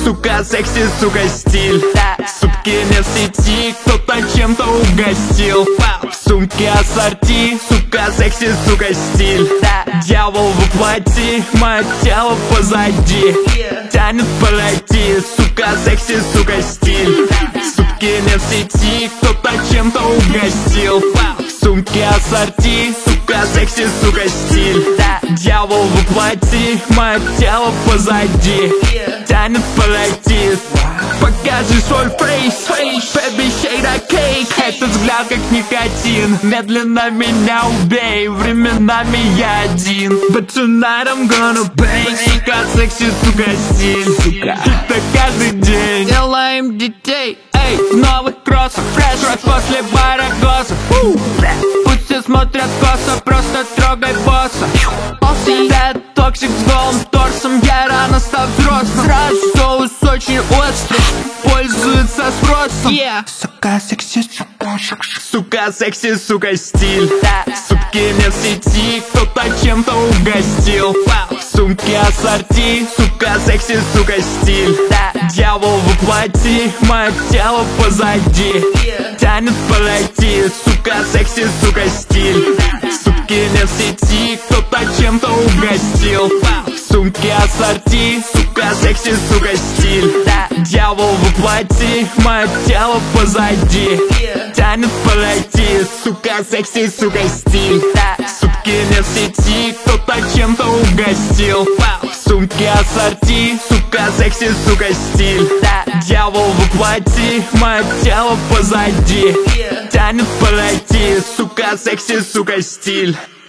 сука, секси, сука, стиль. Сутки не в сети, кто-то чем-то угостил. В сумке ассорти, сука, секси, сука, стиль. Дьявол воплоти, мое тело позади. Тянет пройти, сука, секси, сука, стиль. Сутки не в сети, кто-то чем-то угостил. В сумке ассорти, сука, секси, сука, стиль. Дьявол воплоти, мое тело позади. Тянет пройти. Покажи свой фейс, baby shade a cake. Этот взгляд как никотин, медленно меня убей. Временами я один, but tonight I'm gonna bang. Сука, секси, сука, стиль. Это каждый день. Делаем детей, эй, в новых кроссах. Фреш после барагоза. Пусть все смотрят косо, просто трогай босса. That токсик с голым торсом, я рано стал взрослым. Сразу соус очень острый, пользуется спросом. Сука, секси, сука, секси. Сука, секси, сука, стиль. Сутки не в сети, кто-то чем-то угостил. В сумке ассорти, сука, секси, сука, стиль. Дьявол воплоти, мое тело позади. Тянет пройти, сука, секси, сука, стиль. Сутки не в сети, кто-то чем-то угостил. В сумке ассорти, сука, секси, сука, стиль. Дьявол воплоти, мое тело позади. Тянет пройти, сука, секси, сука, стиль. Сутки не в сети, кто-то чем-то угостил. В сумке ассорти, сука, секси, сука, стиль. Дьявол воплоти, мое тело позади. Тянет пройти, сука, секси, сука, стиль.